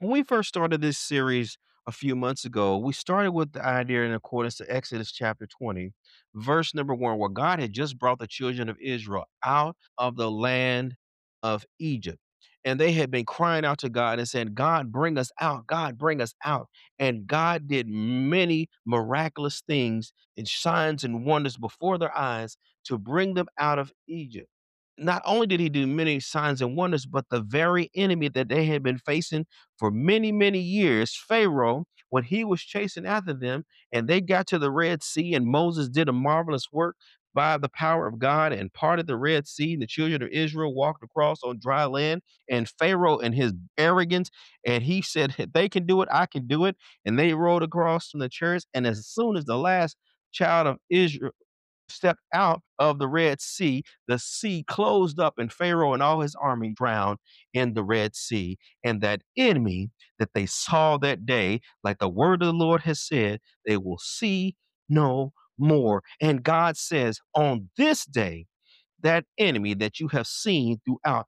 When we first started this series a few months ago, we started with the idea in accordance to Exodus chapter 20, verse number 1, where God had just brought the children of Israel out of the land of Egypt. And they had been crying out to God and saying, God, bring us out. God, bring us out. And God did many miraculous things and signs and wonders before their eyes to bring them out of Egypt. Not only did he do many signs and wonders, but the very enemy that they had been facing for many, many years, Pharaoh, when he was chasing after them and they got to the Red Sea and Moses did a marvelous work by the power of God and parted the Red Sea, and the children of Israel walked across on dry land, and Pharaoh and his arrogance, and he said, if they can do it, I can do it. And they rode across from the church. And as soon as the last child of Israel stepped out of the Red Sea, the sea closed up and Pharaoh and all his army drowned in the Red Sea. And that enemy that they saw that day, like the word of the Lord has said, they will see no more. And God says, on this day, that enemy that you have seen throughout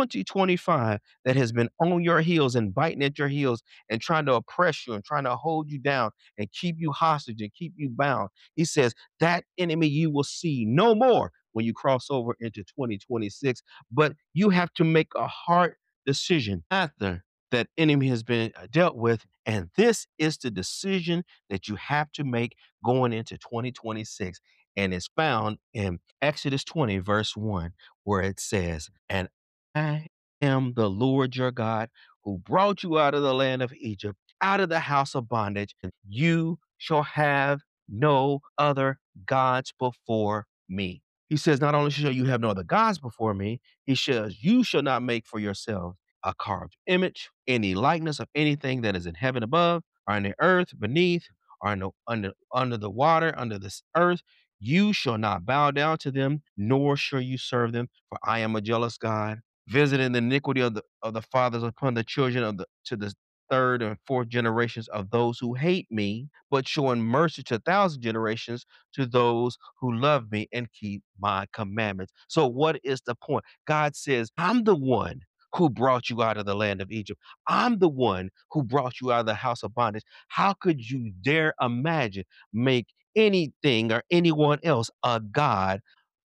2025 that has been on your heels and biting at your heels and trying to oppress you and trying to hold you down and keep you hostage and keep you bound. He says that enemy you will see no more when you cross over into 2026, but you have to make a hard decision after that enemy has been dealt with. And this is the decision that you have to make going into 2026. And it's found in Exodus 20, verse 1, where it says, and I am the Lord your God who brought you out of the land of Egypt, out of the house of bondage, and you shall have no other gods before me. He says, not only shall you have no other gods before me, he says, you shall not make for yourselves a carved image, any likeness of anything that is in heaven above, or in the earth beneath, or in under the water, under this earth. You shall not bow down to them, nor shall you serve them, for I am a jealous God, visiting the iniquity of the fathers upon the children of the to the third and fourth generations of those who hate me, but showing mercy to 1,000 generations to those who love me and keep my commandments. So, what is the point? God says, I'm the one who brought you out of the land of Egypt. I'm the one who brought you out of the house of bondage. How could you dare imagine make anything or anyone else a God,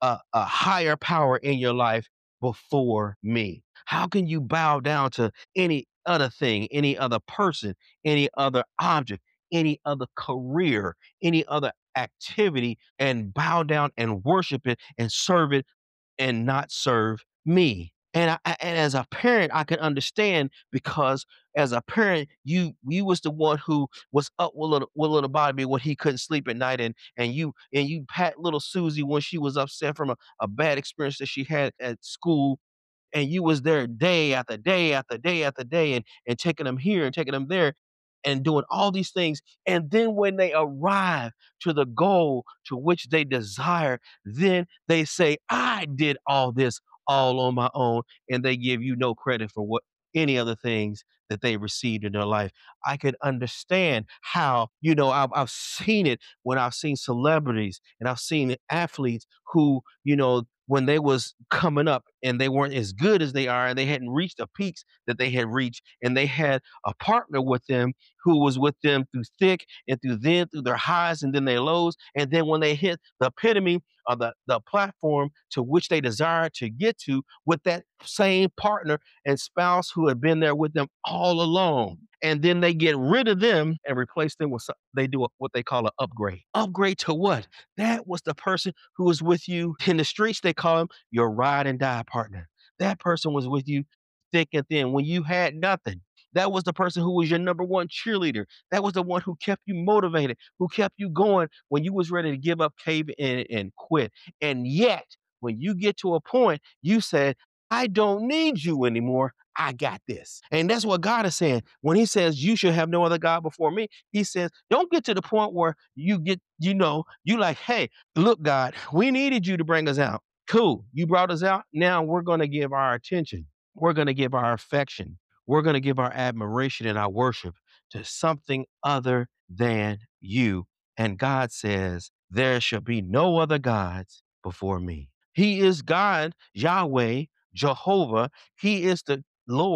a higher power in your life before me? How can you bow down to any other thing, any other person, any other object, any other career, any other activity, and bow down and worship it and serve it and not serve me? And as a parent, I can understand because as a parent, you was the one who was up with little Bobby when he couldn't sleep at night, and you pat little Susie when she was upset from a bad experience that she had at school, and you was there day after day after day after day, and taking them here and taking them there and doing all these things. And then when they arrive to the goal to which they desire, then they say, I did all this all on my own. And they give you no credit for what any other things that they received in their life. I could understand how, I've seen it when I've seen celebrities and I've seen athletes who, when they was coming up and they weren't as good as they are and they hadn't reached the peaks that they had reached, and they had a partner with them who was with them through thick and through their highs and then their lows. And then when they hit the epitome of the platform to which they desire to get to with that same partner and spouse who had been there with them all along. And then they get rid of them and replace them with they do what they call an upgrade. Upgrade to what? That was the person who was with you in the streets. They call him your ride and die partner. That person was with you thick and thin when you had nothing. That was the person who was your number one cheerleader. That was the one who kept you motivated, who kept you going when you was ready to give up, cave in, and quit. And yet, when you get to a point, you said, I don't need you anymore. I got this. And that's what God is saying. When he says you should have no other God before me, he says, don't get to the point where you get, you like, hey, look, God, we needed you to bring us out. Cool. You brought us out. Now we're going to give our attention. We're going to give our affection. We're going to give our admiration and our worship to something other than you. And God says, there shall be no other gods before me. He is God, Yahweh, Jehovah. He is the Lord.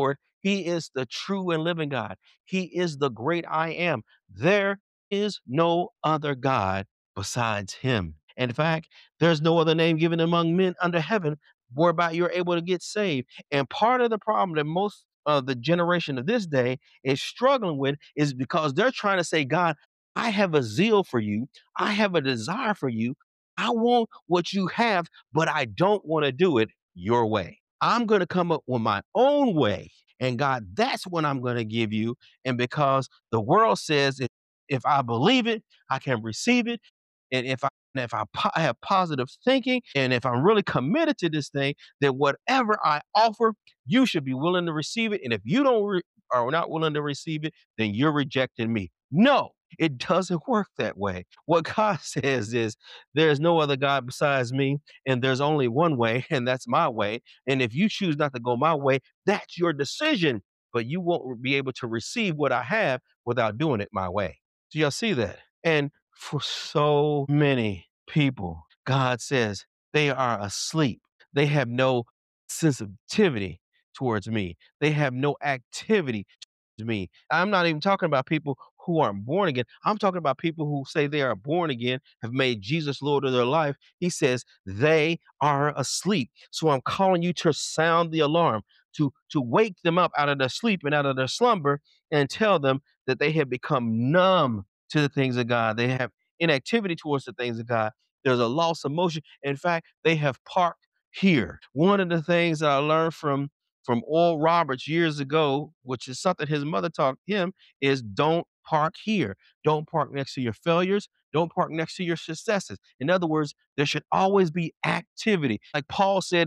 He is the true and living God. He is the great I am. There is no other God besides him. In fact, there's no other name given among men under heaven whereby you're able to get saved. And part of the problem that most of the generation of this day is struggling with is because they're trying to say, God, I have a zeal for you. I have a desire for you. I want what you have, but I don't want to do it your way. I'm going to come up with my own way. And God, that's what I'm going to give you. And because the world says if I believe it, I can receive it. And if I have positive thinking and if I'm really committed to this thing, then whatever I offer, you should be willing to receive it. And if you don't are not willing to receive it, then you're rejecting me. No, it doesn't work that way. What God says is there's no other God besides me, and there's only one way, and that's my way. And if you choose not to go my way, that's your decision. But you won't be able to receive what I have without doing it my way. Do y'all see that? And for so many people, God says they are asleep. They have no sensitivity towards me. They have no activity towards me. I'm not even talking about people who aren't born again. I'm talking about people who say they are born again, have made Jesus Lord of their life. He says they are asleep. So I'm calling you to sound the alarm, to wake them up out of their sleep and out of their slumber and tell them that they have become numb to the things of God. They have inactivity towards the things of God. There's a loss of motion. In fact, they have parked here. One of the things that I learned from Oral Roberts years ago, which is something his mother taught him, is don't park here. Don't park next to your failures. Don't park next to your successes. In other words, there should always be activity. Like Paul said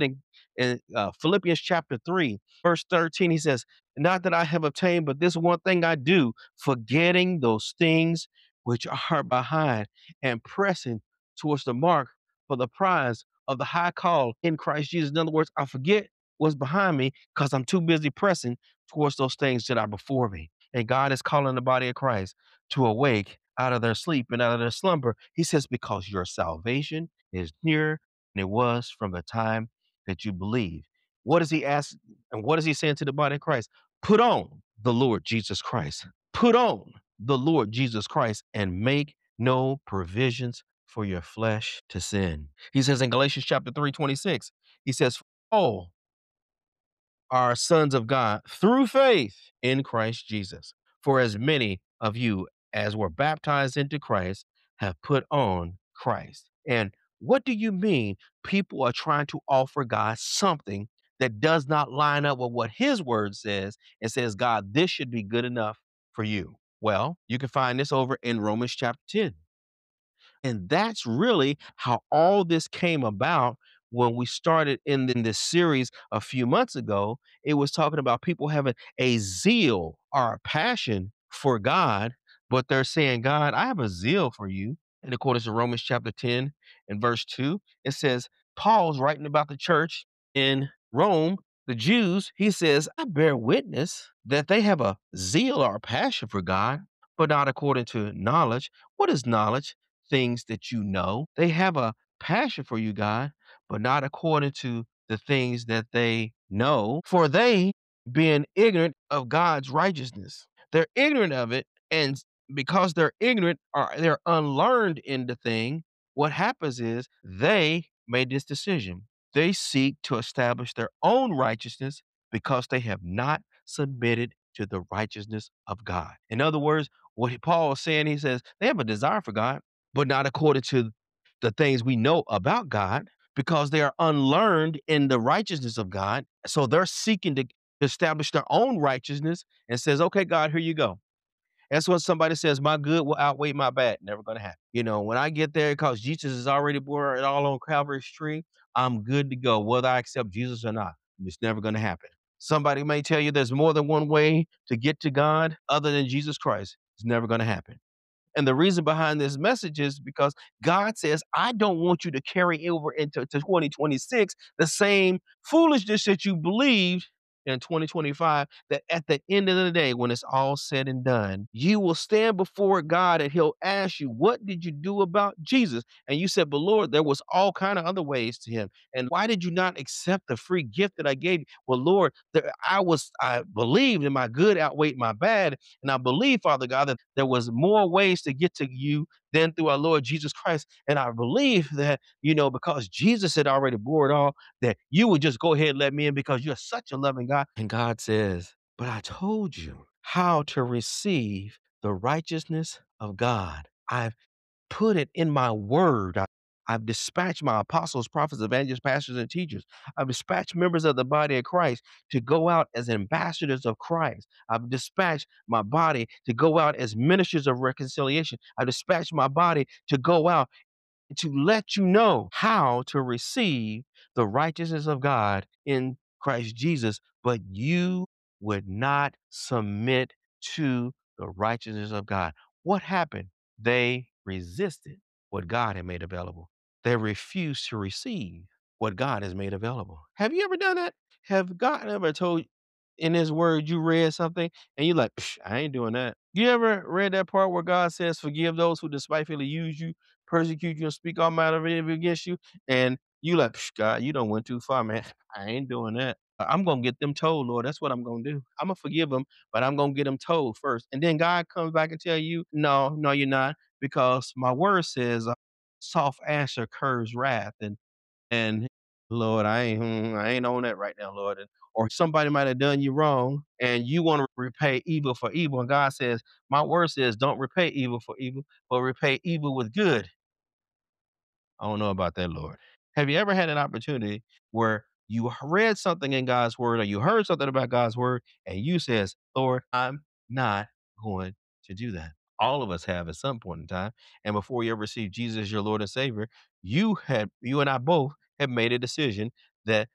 in Philippians chapter 3, verse 13, he says, not that I have obtained, but this one thing I do, forgetting those things which are behind and pressing towards the mark for the prize of the high call in Christ Jesus. In other words, I forget what's behind me because I'm too busy pressing towards those things that are before me. And God is calling the body of Christ to awake out of their sleep and out of their slumber. He says, because your salvation is nearer than it was from the time that you believe. What does he ask? And what is he saying to the body of Christ? Put on the Lord Jesus Christ. Put on the Lord Jesus Christ and make no provisions for your flesh to sin. He says in Galatians chapter 3:26, he says, all are sons of God through faith in Christ Jesus. For as many of you as were baptized into Christ have put on Christ. And what do you mean people are trying to offer God something that does not line up with what his word says and says, God, this should be good enough for you? Well, you can find this over in Romans chapter 10. And that's really how all this came about when we started in this series a few months ago. It was talking about people having a zeal or a passion for God, but they're saying, God, I have a zeal for you. And according to Romans chapter 10 and verse 2, it says, Paul's writing about the church in Rome, the Jews. He says, I bear witness that they have a zeal or a passion for God, but not according to knowledge. What is knowledge? Things that you know. They have a passion for you, God, but not according to the things that they know. For they, being ignorant of God's righteousness, they're ignorant of it. And because they're ignorant or they're unlearned in the thing, what happens is they made this decision. They seek to establish their own righteousness because they have not submitted to the righteousness of God. In other words, what Paul is saying, he says they have a desire for God, but not according to the things we know about God, because they are unlearned in the righteousness of God. So they're seeking to establish their own righteousness and says, okay, God, here you go. That's when somebody says, my good will outweigh my bad. Never going to happen. You know, when I get there, because Jesus is already born it all on Calvary's tree, I'm good to go, whether I accept Jesus or not. It's never going to happen. Somebody may tell you there's more than one way to get to God other than Jesus Christ. It's never going to happen. And the reason behind this message is because God says, I don't want you to carry over into 2026 the same foolishness that you believed in 2025, that at the end of the day, when it's all said and done, you will stand before God and he'll ask you, what did you do about Jesus? And you said, but Lord, there was all kind of other ways to him. And why did you not accept the free gift that I gave you? Well, Lord, I believed and my good outweighed my bad. And I believe, Father God, that there was more ways to get to you than through our Lord Jesus Christ. And I believe that, because Jesus had already bore it all, that you would just go ahead and let me in because you're such a loving God. And God says, but I told you how to receive the righteousness of God. I've put it in my word. I've dispatched my apostles, prophets, evangelists, pastors, and teachers. I've dispatched members of the body of Christ to go out as ambassadors of Christ. I've dispatched my body to go out as ministers of reconciliation. I've dispatched my body to go out to let you know how to receive the righteousness of God in Christ Jesus, but you would not submit to the righteousness of God. What happened? They resisted what God had made available. They refused to receive what God has made available. Have you ever done that? Have God ever told in his word you read something and you're like, I ain't doing that. You ever read that part where God says, forgive those who despitefully use you, persecute you, and speak all manner of evil against you? And you like, God, you don't went too far, man. I ain't doing that. I'm gonna get them told, Lord. That's what I'm gonna do. I'm gonna forgive them, but I'm gonna get them told first. And then God comes back and tell you, no, you're not, because my word says, soft answer curves wrath, and Lord, I ain't on that right now, Lord. Or somebody might have done you wrong and you want to repay evil for evil. And God says, my word says, don't repay evil for evil, but repay evil with good. I don't know about that, Lord. Have you ever had an opportunity where you read something in God's word or you heard something about God's word and you says, Lord, I'm not going to do that. All of us have at some point in time. And before you ever received Jesus as your Lord and Savior, you and I both have made a decision that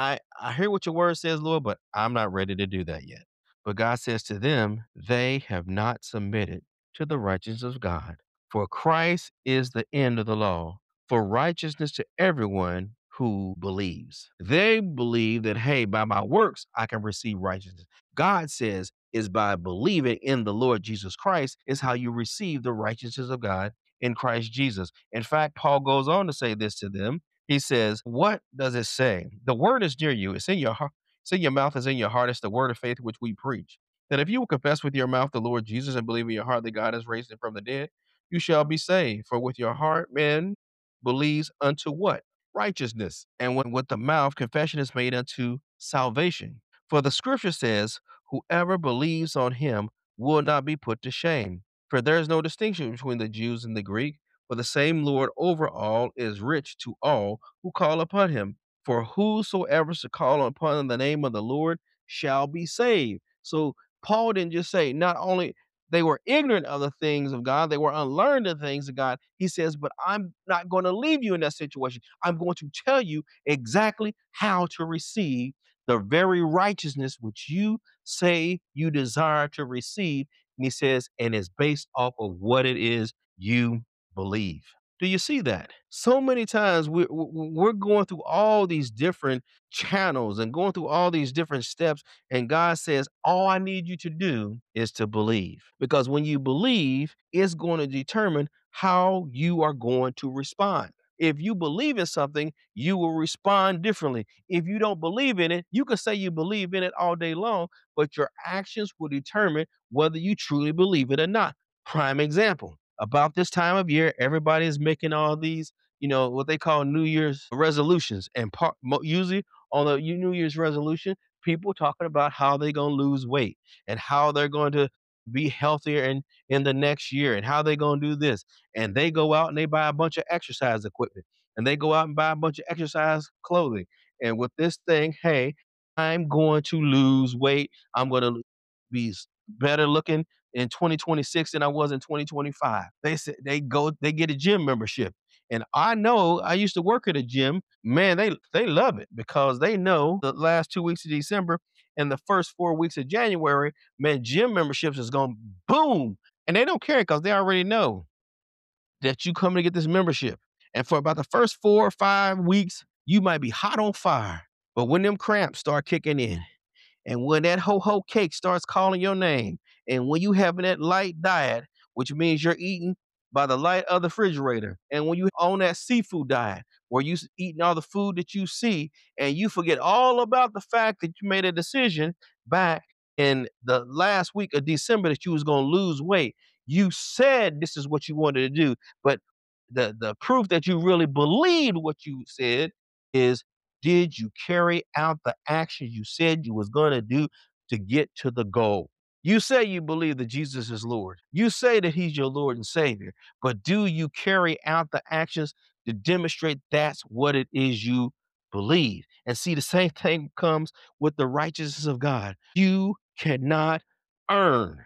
I hear what your word says, Lord, but I'm not ready to do that yet. But God says to them, they have not submitted to the righteousness of God. For Christ is the end of the law for righteousness to everyone who believes. They believe that, hey, by my works, I can receive righteousness. God says is by believing in the Lord Jesus Christ is how you receive the righteousness of God in Christ Jesus. In fact, Paul goes on to say this to them. He says, what does it say? The word is near you. It's in your heart. It's in your mouth. It's in your heart. It's the word of faith which we preach. That if you will confess with your mouth the Lord Jesus and believe in your heart that God has raised him from the dead, you shall be saved. For with your heart, man believes unto what? Righteousness. And when with the mouth, confession is made unto salvation. For the scripture says, whoever believes on him will not be put to shame. For there is no distinction between the Jews and the Greek, for the same Lord over all is rich to all who call upon him. For whosoever shall call upon the name of the Lord shall be saved. So Paul didn't just say, not only they were ignorant of the things of God. They were unlearned of the things of God. He says, but I'm not going to leave you in that situation. I'm going to tell you exactly how to receive the very righteousness which you say you desire to receive. And he says, and it's based off of what it is you believe. Do you see that? So many times we're going through all these different channels and going through all these different steps. And God says, all I need you to do is to believe. Because when you believe, it's going to determine how you are going to respond. If you believe in something, you will respond differently. If you don't believe in it, you can say you believe in it all day long, but your actions will determine whether you truly believe it or not. Prime example. About this time of year, everybody is making all these, what they call New Year's resolutions. And usually on the New Year's resolution, people talking about how they're going to lose weight and how they're going to be healthier in the next year and how they're going to do this. And they go out and they buy a bunch of exercise equipment and they go out and buy a bunch of exercise clothing. And with this thing, hey, I'm going to lose weight. I'm going to be better looking in 2026 than I was in 2025. They said they get a gym membership. And I know I used to work at a gym. Man, they love it because they know the last 2 weeks of December and the first 4 weeks of January, man, gym memberships is going boom. And they don't care because they already know that you come to get this membership. And for about the first 4 or 5 weeks, you might be hot on fire. But when them cramps start kicking in And when that ho-ho cake starts calling your name, and when you having that light diet, which means you're eating by the light of the refrigerator, and when you on that seafood diet, where you eating all the food that you see, and you forget all about the fact that you made a decision back in the last week of December that you was going to lose weight. You said this is what you wanted to do, but the proof that you really believed what you said is, did you carry out the action you said you was going to do to get to the goal? You say you believe that Jesus is Lord. You say that he's your Lord and Savior, but do you carry out the actions to demonstrate that's what it is you believe? And see, the same thing comes with the righteousness of God. You cannot earn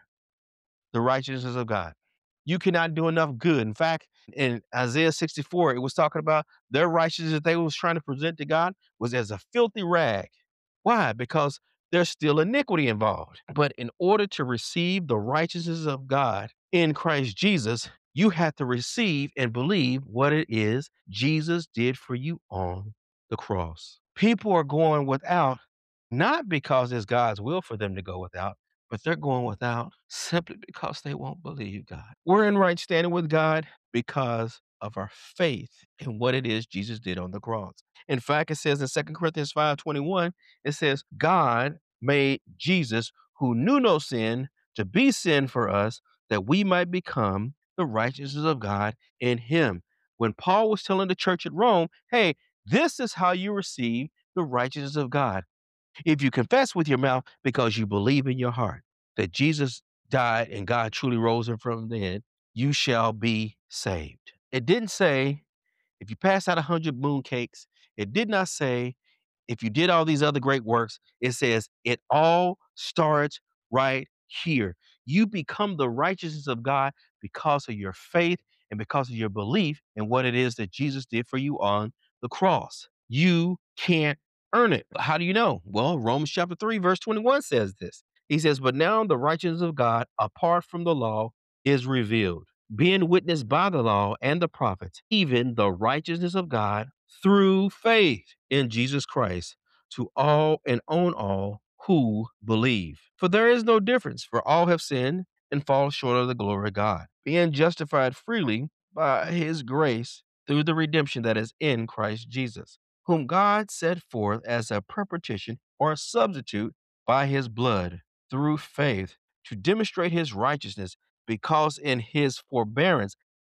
the righteousness of God. You cannot do enough good. In fact, in Isaiah 64, it was talking about their righteousness that they was trying to present to God was as a filthy rag. Why? Because there's still iniquity involved. But in order to receive the righteousness of God in Christ Jesus, you have to receive and believe what it is Jesus did for you on the cross. People are going without not because it's God's will for them to go without, but they're going without simply because they won't believe God. We're in right standing with God because of our faith in what it is Jesus did on the cross. In fact, it says in 2 Corinthians 5:21, it says, God made Jesus, who knew no sin, to be sin for us, that we might become the righteousness of God in him. When Paul was telling the church at Rome, hey, this is how you receive the righteousness of God. If you confess with your mouth because you believe in your heart that Jesus died and God truly rose him from the dead, you shall be saved. It didn't say if you pass out 100 moon cakes. It did not say if you did all these other great works. It says it all starts right here. You become the righteousness of God because of your faith and because of your belief in what it is that Jesus did for you on the cross. You can't earn it. How do you know? Well, Romans chapter 3, verse 21 says this. He says, but now the righteousness of God apart from the law is revealed, being witnessed by the law and the prophets, even the righteousness of God through faith in Jesus Christ to all and on all who believe. For there is no difference, for all have sinned and fall short of the glory of God, being justified freely by his grace through the redemption that is in Christ Jesus, whom God set forth as a propitiation or a substitute by his blood through faith to demonstrate his righteousness, because in his forbearance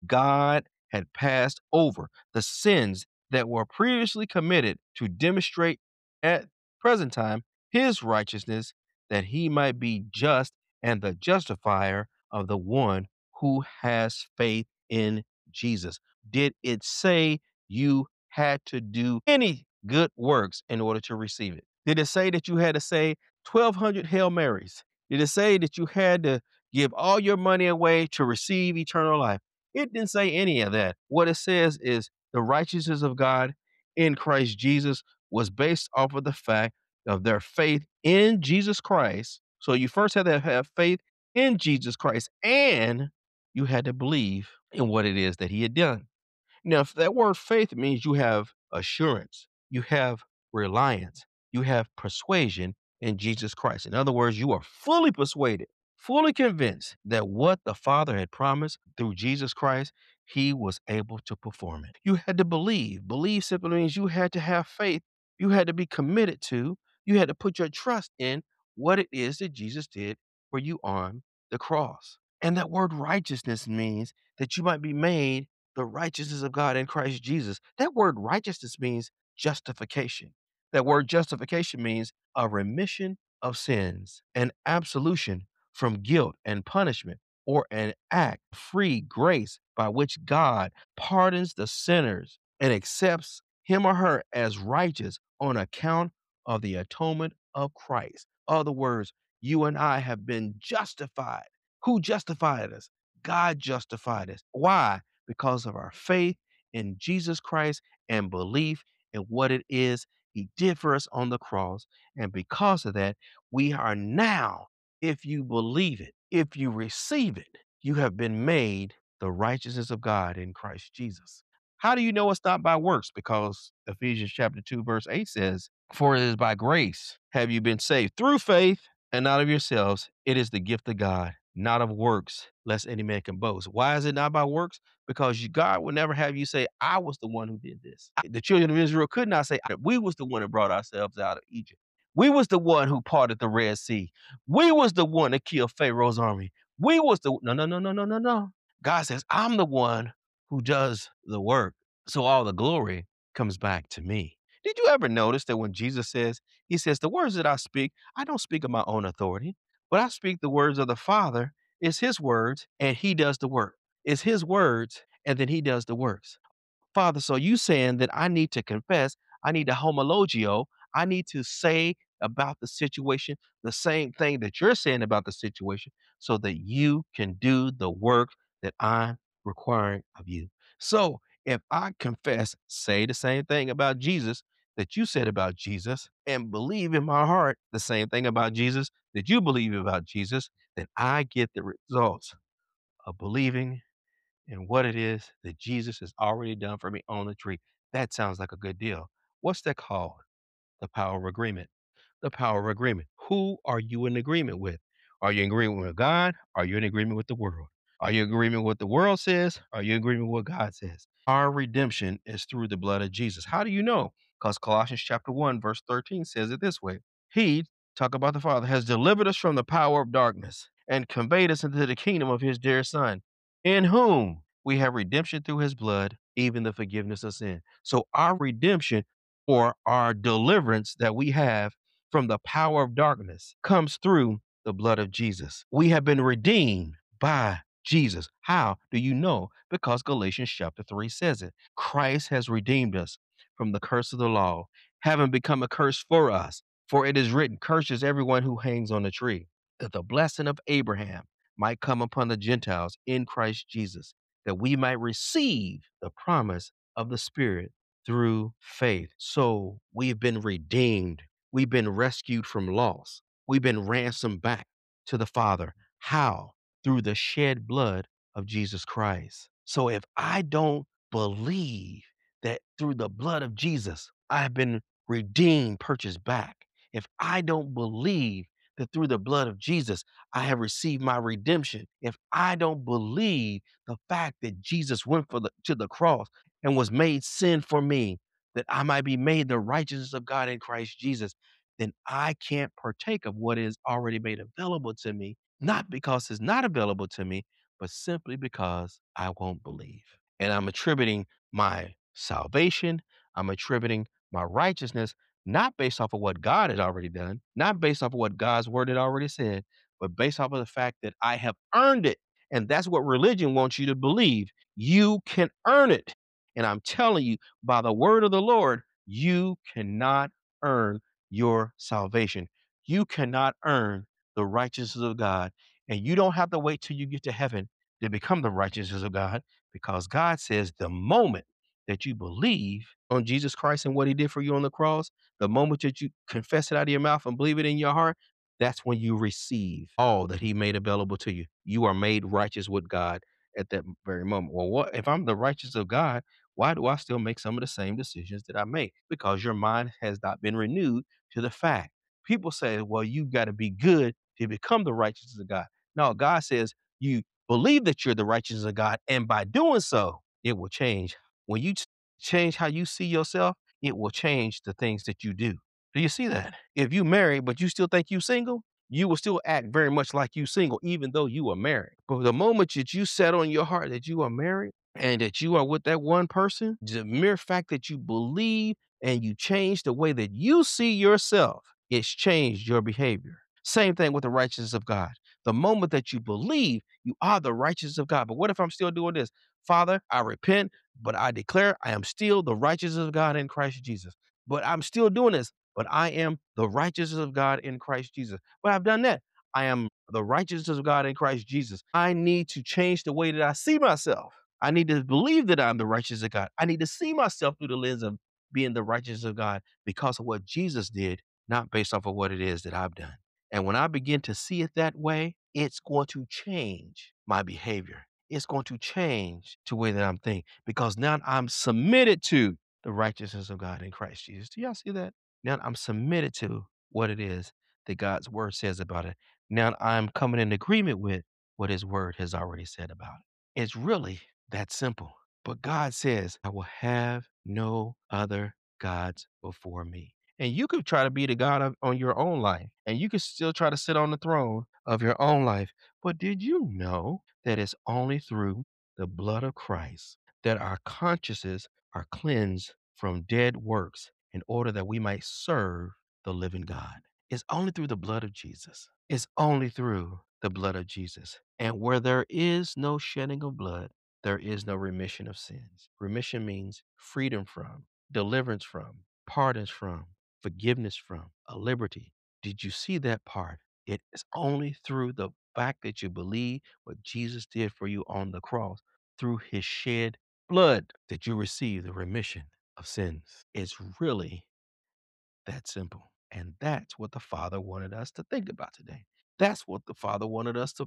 God had passed over the sins that were previously committed, to demonstrate at present time his righteousness, that he might be just and the justifier of the one who has faith in Jesus. Did it say you had to do any good works in order to receive it? Did it say that you had to say 1,200 Hail Marys? Did it say that you had to give all your money away to receive eternal life? It didn't say any of that. What it says is the righteousness of God in Christ Jesus was based off of the fact of their faith in Jesus Christ. So you first had to have faith in Jesus Christ, and you had to believe in what it is that he had done. Now, if that word faith means you have assurance, you have reliance, you have persuasion in Jesus Christ. In other words, you are fully persuaded, fully convinced that what the Father had promised through Jesus Christ, he was able to perform it. You had to believe. Believe simply means you had to have faith. You had to be committed to, you had to put your trust in what it is that Jesus did for you on the cross. And that word righteousness means that you might be made the righteousness of God in Christ Jesus. That word righteousness means justification. That word justification means a remission of sins, an absolution from guilt and punishment, or an act of free grace by which God pardons the sinners and accepts him or her as righteous on account of the atonement of Christ. Other words, you and I have been justified. Who justified us? God justified us. Why? Because of our faith in Jesus Christ and belief in what it is he did for us on the cross. And because of that, we are now, if you believe it, if you receive it, you have been made the righteousness of God in Christ Jesus. How do you know it's not by works? Because Ephesians chapter 2, verse 8 says, "For it is by grace have you been saved through faith, and not of yourselves. It is the gift of God, not of works, lest any man can boast." Why is it not by works? Because God will never have you say, "I was the one who did this." The children of Israel could not say, "We was the one that brought ourselves out of Egypt. We was the one who parted the Red Sea. We was the one that killed Pharaoh's army. We was the—" No, no, no, no, no, no, no. God says, "I'm the one who does the work. So all the glory comes back to me." Did you ever notice that when Jesus says, he says, "The words that I don't speak of my own authority, but I speak the words of the Father." It's his words, and he does the work. It's his words, and then he does the works. Father, so you saying that I need to confess, I need to homologio, I need to say about the situation the same thing that you're saying about the situation so that you can do the work that I'm requiring of you. So if I confess, say the same thing about Jesus that you said about Jesus, and believe in my heart the same thing about Jesus that you believe about Jesus, then I get the results of believing and what it is that Jesus has already done for me on the tree. That sounds like a good deal. What's that called? The power of agreement. The power of agreement. Who are you in agreement with? Are you in agreement with God? Are you in agreement with the world? Are you in agreement with what the world says? Are you in agreement with what God says? Our redemption is through the blood of Jesus. How do you know? Because Colossians chapter 1, verse 13 says it this way. He, talk about the Father, has delivered us from the power of darkness and conveyed us into the kingdom of his dear Son, in whom we have redemption through his blood, even the forgiveness of sin. So our redemption, or our deliverance that we have from the power of darkness, comes through the blood of Jesus. We have been redeemed by Jesus. How do you know? Because Galatians chapter 3 says it. Christ has redeemed us from the curse of the law, having become a curse for us. For it is written, "Curses everyone who hangs on the tree," that the blessing of Abraham might come upon the Gentiles in Christ Jesus, that we might receive the promise of the Spirit through faith. So we've been redeemed. We've been rescued from loss. We've been ransomed back to the Father. How? Through the shed blood of Jesus Christ. So if I don't believe that through the blood of Jesus, I've been redeemed, purchased back, if I don't believe that through the blood of Jesus, I have received my redemption, if I don't believe the fact that Jesus went to the cross and was made sin for me, that I might be made the righteousness of God in Christ Jesus, then I can't partake of what is already made available to me, not because it's not available to me, but simply because I won't believe. And I'm attributing my salvation, I'm attributing my righteousness, not based off of what God had already done, not based off of what God's word had already said, but based off of the fact that I have earned it. And that's what religion wants you to believe. You can earn it. And I'm telling you, by the word of the Lord, you cannot earn your salvation. You cannot earn the righteousness of God. And you don't have to wait till you get to heaven to become the righteousness of God, because God says the moment that you believe on Jesus Christ and what he did for you on the cross, the moment that you confess it out of your mouth and believe it in your heart, that's when you receive all that he made available to you. You are made righteous with God at that very moment. Well, what if I'm the righteous of God? Why do I still make some of the same decisions that I make? Because your mind has not been renewed to the fact. People say, well, you got to be good to become the righteousness of God. No, God says you believe that you're the righteousness of God, and by doing so, it will change. When you change how you see yourself, it will change the things that you do. Do you see that? If you marry, but you still think you single, you will still act very much like you single, even though you are married. But the moment that you set on your heart that you are married and that you are with that one person, the mere fact that you believe and you change the way that you see yourself, it's changed your behavior. Same thing with the righteousness of God. The moment that you believe, you are the righteousness of God. But what if I'm still doing this? Father, I repent, but I declare I am still the righteousness of God in Christ Jesus. But I'm still doing this, but I am the righteousness of God in Christ Jesus. But I've done that. I am the righteousness of God in Christ Jesus. I need to change the way that I see myself. I need to believe that I'm the righteousness of God. I need to see myself through the lens of being the righteousness of God because of what Jesus did, not based off of what it is that I've done. And when I begin to see it that way, it's going to change my behavior. it's going to change the way that I'm thinking because now I'm submitted to the righteousness of God in Christ Jesus. Do y'all see that? Now I'm submitted to what it is that God's word says about it. Now I'm coming in agreement with what his word has already said about it. It's really that simple. But God says, I will have no other gods before me. And you could try to be the God on your own life, and you could still try to sit on the throne of your own life. But did you know that it's only through the blood of Christ that our consciences are cleansed from dead works in order that we might serve the living God? It's only through the blood of Jesus. It's only through the blood of Jesus. And where there is no shedding of blood, there is no remission of sins. Remission means freedom from, deliverance from, pardons from, forgiveness from, a liberty. Did you see that part? It is only through the fact that you believe what Jesus did for you on the cross, through his shed blood, that you receive the remission of sins. It's really that simple. And that's what the Father wanted us to think about today. That's what the Father wanted us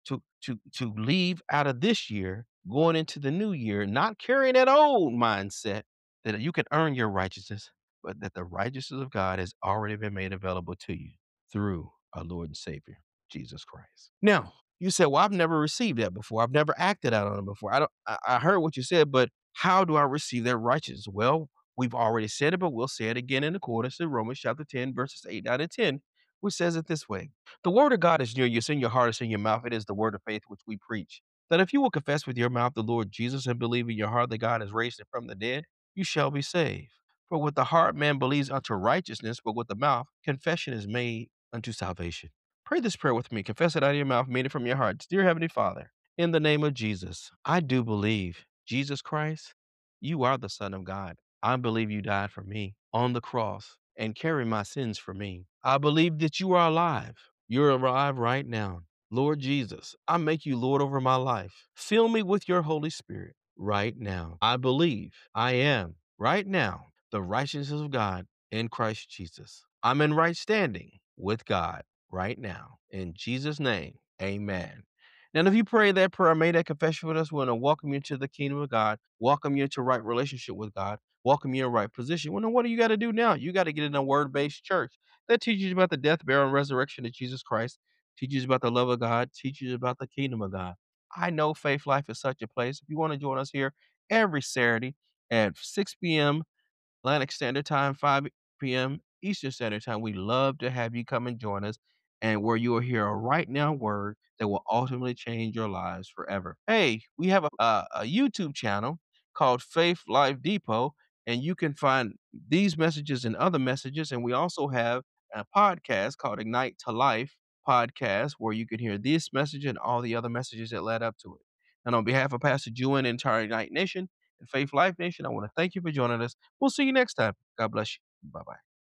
to leave out of this year, going into the new year, not carrying that old mindset that you can earn your righteousness, but that the righteousness of God has already been made available to you through our Lord and Savior, Jesus Christ. Now, you said, "Well, I've never received that before. I've never acted out on it before. I heard what you said, but how do I receive that righteousness?" Well, we've already said it, but we'll say it again in accordance to Romans chapter 10, verses 8 9 and 10, which says it this way. The word of God is near you. It's in your heart, it's in your mouth. It is the word of faith which we preach. That if you will confess with your mouth the Lord Jesus and believe in your heart that God has raised him from the dead, you shall be saved. For with the heart man believes unto righteousness, but with the mouth confession is made unto salvation. Pray this prayer with me. Confess it out of your mouth, mean it from your heart. Dear Heavenly Father, in the name of Jesus, I do believe, Jesus Christ, you are the Son of God. I believe you died for me on the cross and carry my sins for me. I believe that you are alive. You're alive right now. Lord Jesus, I make you Lord over my life. Fill me with your Holy Spirit right now. I believe I am right now the righteousness of God in Christ Jesus. I'm in right standing with God right now. In Jesus' name, amen. Now, if you pray that prayer, made that confession with us, we want to welcome you into the kingdom of God, welcome you into right relationship with God, welcome you in right position. Well, then what do you got to do now? You got to get in a word-based church that teaches you about the death, burial, and resurrection of Jesus Christ, teaches you about the love of God, teaches you about the kingdom of God. I know Faith Life is such a place. If you want to join us here every Saturday at 6 p.m. Atlantic Standard Time, 5 p.m. Eastern Standard Time. We love to have you come and join us, and where you will hear a right now word that will ultimately change your lives forever. Hey, we have a YouTube channel called Faith Life Depot, and you can find these messages and other messages. And we also have a podcast called Ignite to Life podcast, where you can hear this message and all the other messages that led up to it. And on behalf of Pastor Jew and entire Ignite Nation and Faith Life Nation, I want to thank you for joining us. We'll see you next time. God bless you. Bye bye.